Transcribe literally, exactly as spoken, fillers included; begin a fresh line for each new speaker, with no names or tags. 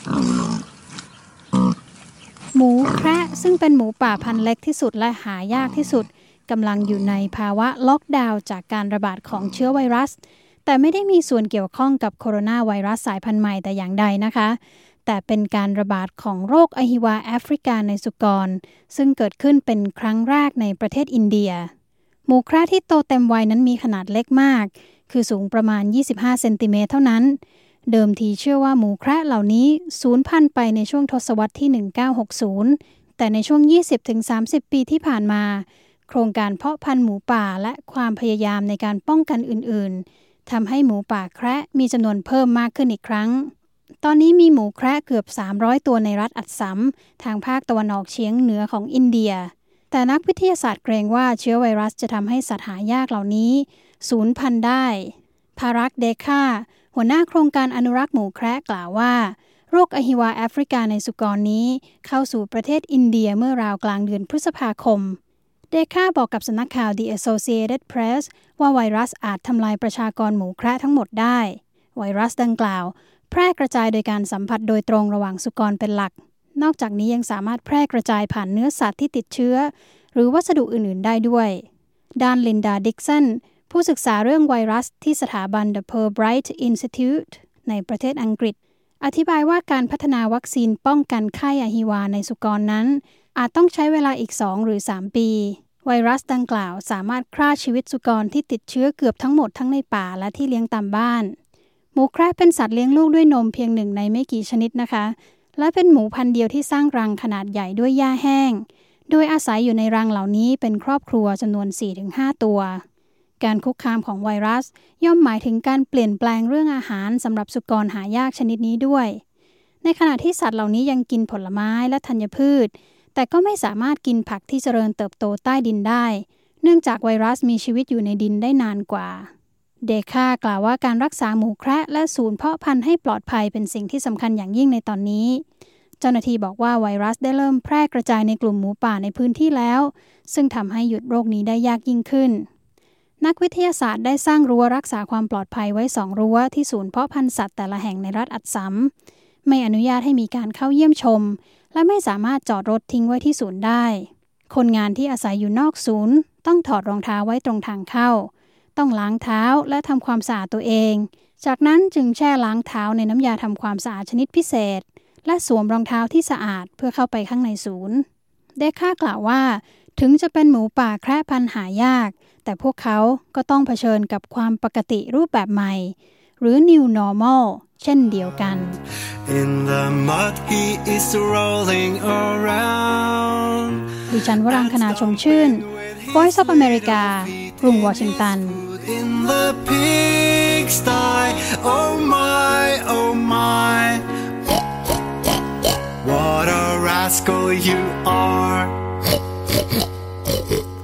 หมูแคระซึ่งเป็นหมูป่าพันธุ์เล็กที่สุดและหายากที่สุดกำลังอยู่ในภาวะล็อกดาวน์จากการระบาดของเชื้อไวรัสแต่ไม่ได้มีส่วนเกี่ยวข้องกับโคโรนาไวรัสสายพันธุ์ใหม่แต่อย่างใดนะคะแต่เป็นการระบาดของโรคอหิวาแอฟริกาในสุกรซึ่งเกิดขึ้นเป็นครั้งแรกในประเทศอินเดียหมูแคระที่โตเต็มวัยนั้นมีขนาดเล็กมากคือสูงประมาณยี่สิบห้าเซนติเมตรเท่านั้นเดิมทีเชื่อว่าหมูแคระเหล่านี้สูญพันธุ์ไปในช่วงทศวรรษที่หนึ่งพันเก้าร้อยหกสิบแต่ในช่วง ยี่สิบถึงสามสิบ ปีที่ผ่านมาโครงการเพาะพันธุ์หมูป่าและความพยายามในการป้องกันอื่นๆทำให้หมูป่าแคระมีจำนวนเพิ่มมากขึ้นอีกครั้งตอนนี้มีหมูแคระเกือบสามร้อยตัวในรัฐอัสสัมทางภาคตะวันออกเฉียงเหนือของอินเดียแต่นักวิทยาศาสตร์เกรงว่าเชื้อไวรัสจะทำให้สัตว์หายากเหล่านี้สูญพันธุ์ได้ภารักษ์เดคาหัวหน้าโครงการอนุรักษ์หมูแคระกล่าวว่าโรคอหิวาแอฟริกาในสุกรนี้เข้าสู่ประเทศอินเดียเมื่อราวกลางเดือนพฤษภาคมเดคาบอกกับสำนักข่าว The Associated Press ว่าไวรัสอาจทำลายประชากรหมูแคระทั้งหมดได้ไวรัสดังกล่าวแพร่กระจายโดยการสัมผัสโดยตรงระหว่างสุกรเป็นหลักนอกจากนี้ยังสามารถแพร่กระจายผ่านเนื้อสัตว์ที่ติดเชื้อหรือวัสดุอื่นๆได้ด้วยด้านลินดาดิกสันผู้ศึกษาเรื่องไวรัสที่สถาบัน The Purbright Institute ในประเทศอังกฤษอธิบายว่าการพัฒนาวัคซีนป้องกันไข้อหิวาในสุกรนั้นอาจต้องใช้เวลาอีกสองหรือสามปีไวรัสดังกล่าวสามารถฆ่าชีวิตสุกรที่ติดเชื้อเกือบทั้งหมดทั้งในป่าและที่เลี้ยงตามบ้านหมูแคระเป็นสัตว์เลี้ยงลูกด้วยนมเพียงหนึ่งในไม่กี่ชนิดนะคะและเป็นหมูพันธุ์เดียวที่สร้างรังขนาดใหญ่ด้วยหญ้าแห้งโดยอาศัยอยู่ในรังเหล่านี้เป็นครอบครัวจำนวน สี่ถึงห้า ตัวการคุกคามของไวรัสย่อมหมายถึงการเปลี่ยนแปลงเรื่องอาหารสำหรับสุกรหายากชนิดนี้ด้วยในขณะที่สัตว์เหล่านี้ยังกินผลไม้และธัญพืชแต่ก็ไม่สามารถกินผักที่เจริญเติบโตใต้ดินได้เนื่องจากไวรัสมีชีวิตอยู่ในดินได้นานกว่าเดคากล่าวว่าการรักษาหมูแคระและศูนย์เพาะพันธุ์ให้ปลอดภัยเป็นสิ่งที่สำคัญอย่างยิ่งในตอนนี้เจ้าหน้าที่บอกว่าไวรัสได้เริ่มแพร่กระจายในกลุ่มหมูป่าในพื้นที่แล้วซึ่งทำให้หยุดโรคนี้ได้ยากยิ่งขึ้นนักวิทยาศาสตร์ได้สร้างรั้วรักษาความปลอดภัยไว้สองรั้วที่ศูนย์เพาะพันธุ์สัตว์แต่ละแห่งในรัฐอัสสัมไม่อนุญาตให้มีการเข้าเยี่ยมชมและไม่สามารถจอดรถทิ้งไว้ที่ศูนย์ได้คนงานที่อาศัยอยู่นอกศูนย์ต้องถอดรองเท้าไว้ตรงทางเข้าต้องล้างเท้าและทำความสะอาดตัวเองจากนั้นจึงแช่ล้างเท้าในน้ำยาทำความสะอาดชนิดพิเศษและสวมรองเท้าที่สะอาดเพื่อเข้าไปข้างในศูนย์เดคากล่าวว่าถึงจะเป็นหมูป่าแคระพันธุ์หายากแต่พวกเขาก็ต้องเผชิญกับความปกติรูปแบบใหม่หรือ New Normal เช่นเดียวกัน
In the mud he is rolling around
ดิฉันวรังคณาชมชื่น Voice of America กรุงวอชิงตัน
In the pigsty oh my oh my What a rascal you are